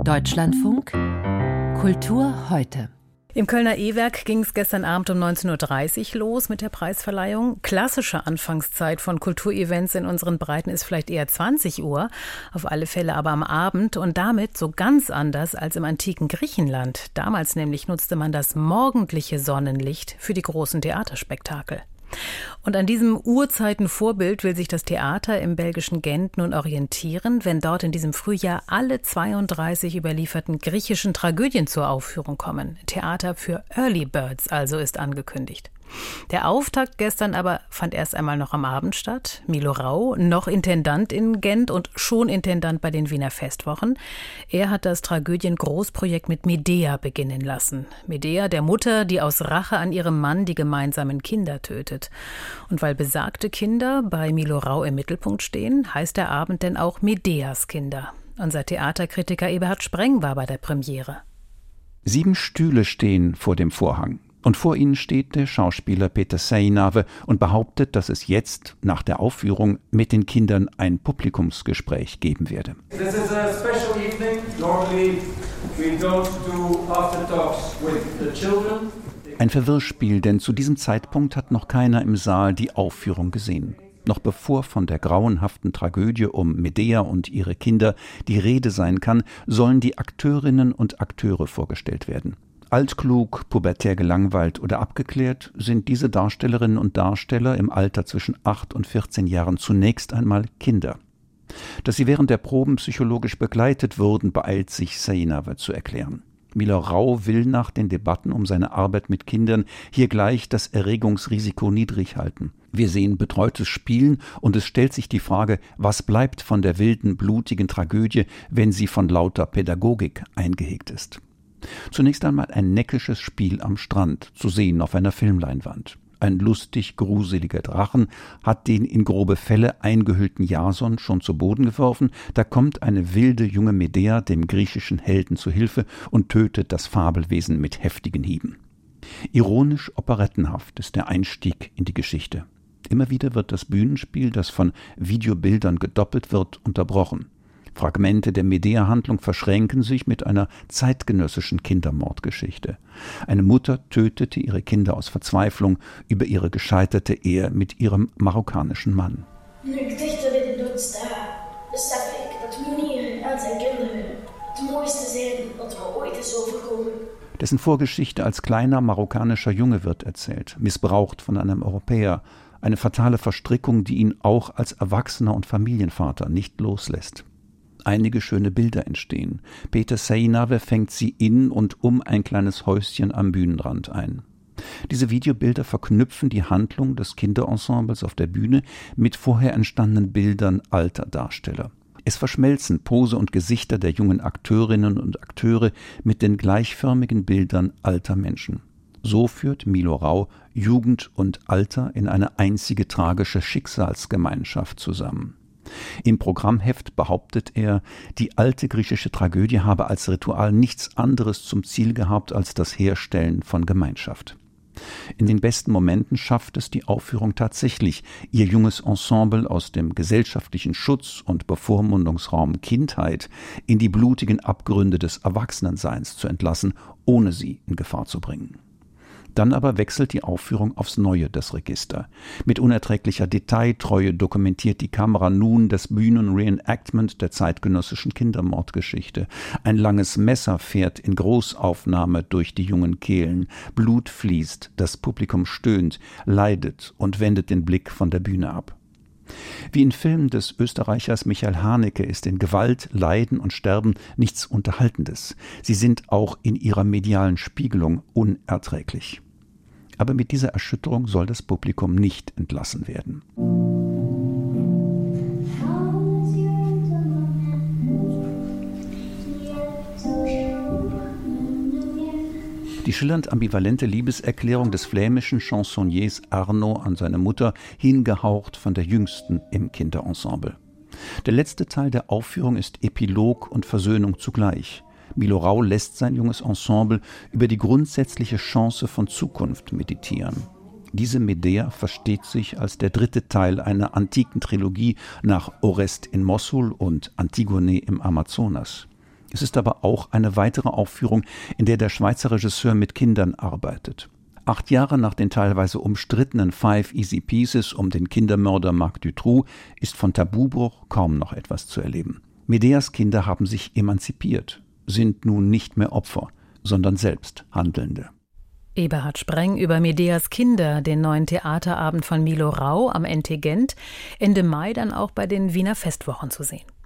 Deutschlandfunk Kultur heute. Im Kölner E-Werk ging es gestern Abend um 19.30 Uhr los mit der Preisverleihung. Klassische Anfangszeit von Kulturevents in unseren Breiten ist vielleicht eher 20 Uhr, auf alle Fälle aber am Abend und damit so ganz anders als im antiken Griechenland. Damals nämlich nutzte man das morgendliche Sonnenlicht für die großen Theaterspektakel. Und an diesem Urzeitenvorbild will sich das Theater im belgischen Gent nun orientieren, wenn dort in diesem Frühjahr alle 32 überlieferten griechischen Tragödien zur Aufführung kommen. Theater für Early Birds also ist angekündigt. Der Auftakt gestern aber fand erst einmal noch am Abend statt. Milo Rau, noch Intendant in Gent und schon Intendant bei den Wiener Festwochen. Er hat das Tragödien-Großprojekt mit Medea beginnen lassen. Medea, der Mutter, die aus Rache an ihrem Mann die gemeinsamen Kinder tötet. Und weil besagte Kinder bei Milo Rau im Mittelpunkt stehen, heißt der Abend denn auch Medeas Kinder. Unser Theaterkritiker Eberhard Spreng war bei der Premiere. 7 Stühle stehen vor dem Vorhang. Und vor ihnen steht der Schauspieler Peter Seinäve und behauptet, dass es jetzt, nach der Aufführung, mit den Kindern ein Publikumsgespräch geben werde. This is a special evening. Normally we don't do after talks with the children. Ein Verwirrspiel, denn zu diesem Zeitpunkt hat noch keiner im Saal die Aufführung gesehen. Noch bevor von der grauenhaften Tragödie um Medea und ihre Kinder die Rede sein kann, sollen die Akteurinnen und Akteure vorgestellt werden. Altklug, pubertär gelangweilt oder abgeklärt sind diese Darstellerinnen und Darsteller im Alter zwischen 8 und 14 Jahren zunächst einmal Kinder. Dass sie während der Proben psychologisch begleitet wurden, beeilt sich Seinäve zu erklären. Milo Rau will nach den Debatten um seine Arbeit mit Kindern hier gleich das Erregungsrisiko niedrig halten. Wir sehen betreutes Spielen und es stellt sich die Frage, was bleibt von der wilden, blutigen Tragödie, wenn sie von lauter Pädagogik eingehegt ist. Zunächst einmal ein neckisches Spiel am Strand, zu sehen auf einer Filmleinwand. Ein lustig gruseliger Drachen hat den in grobe Felle eingehüllten Jason schon zu Boden geworfen, da kommt eine wilde junge Medea dem griechischen Helden zu Hilfe und tötet das Fabelwesen mit heftigen Hieben. Ironisch operettenhaft ist der Einstieg in die Geschichte. Immer wieder wird das Bühnenspiel, das von Videobildern gedoppelt wird, unterbrochen. Fragmente der Medea-Handlung verschränken sich mit einer zeitgenössischen Kindermordgeschichte. Eine Mutter tötete ihre Kinder aus Verzweiflung über ihre gescheiterte Ehe mit ihrem marokkanischen Mann. Nu ik dichter bij de dood sta, besef ik dat Munir en zijn kinderen het mooiste zijn wat er ooit is overkomen. Dessen Vorgeschichte als kleiner marokkanischer Junge wird erzählt, missbraucht von einem Europäer. Eine fatale Verstrickung, die ihn auch als Erwachsener und Familienvater nicht loslässt. Einige schöne Bilder entstehen. Peter Seinäve fängt sie in und um ein kleines Häuschen am Bühnenrand ein. Diese Videobilder verknüpfen die Handlung des Kinderensembles auf der Bühne mit vorher entstandenen Bildern alter Darsteller. Es verschmelzen Pose und Gesichter der jungen Akteurinnen und Akteure mit den gleichförmigen Bildern alter Menschen. So führt Milo Rau Jugend und Alter in eine einzige tragische Schicksalsgemeinschaft zusammen. Im Programmheft behauptet er, die alte griechische Tragödie habe als Ritual nichts anderes zum Ziel gehabt als das Herstellen von Gemeinschaft. In den besten Momenten schafft es die Aufführung tatsächlich, ihr junges Ensemble aus dem gesellschaftlichen Schutz- und Bevormundungsraum Kindheit in die blutigen Abgründe des Erwachsenenseins zu entlassen, ohne sie in Gefahr zu bringen. Dann aber wechselt die Aufführung aufs Neue das Register. Mit unerträglicher Detailtreue dokumentiert die Kamera nun das Bühnen-Reenactment der zeitgenössischen Kindermordgeschichte. Ein langes Messer fährt in Großaufnahme durch die jungen Kehlen. Blut fließt, das Publikum stöhnt, leidet und wendet den Blick von der Bühne ab. Wie in Filmen des Österreichers Michael Haneke ist in Gewalt, Leiden und Sterben nichts Unterhaltendes. Sie sind auch in ihrer medialen Spiegelung unerträglich. Aber mit dieser Erschütterung soll das Publikum nicht entlassen werden. Die schillernd ambivalente Liebeserklärung des flämischen Chansonniers Arno an seine Mutter, hingehaucht von der Jüngsten im Kinderensemble. Der letzte Teil der Aufführung ist Epilog und Versöhnung zugleich. Milo Rau lässt sein junges Ensemble über die grundsätzliche Chance von Zukunft meditieren. Diese Medea versteht sich als der dritte Teil einer antiken Trilogie nach Orest in Mossul und Antigone im Amazonas. Es ist aber auch eine weitere Aufführung, in der der Schweizer Regisseur mit Kindern arbeitet. 8 Jahre nach den teilweise umstrittenen 5 Easy Pieces um den Kindermörder Marc Dutroux ist von Tabubruch kaum noch etwas zu erleben. Medeas Kinder haben sich emanzipiert, sind nun nicht mehr Opfer, sondern selbst Handelnde. Eberhard Spreng über Medeas Kinder, den neuen Theaterabend von Milo Rau am NT Gent, Ende Mai dann auch bei den Wiener Festwochen zu sehen.